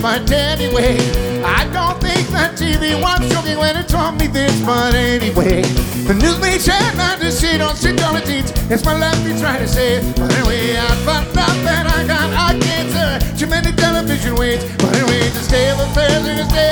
But anyway, I don't think that TV was joking when it told me this. But anyway, the news may share not to shit on security. It's my life they try to say. But anyway, I found out that I got eye cancer. Too many television waits. But anyway, the state of affairs in the state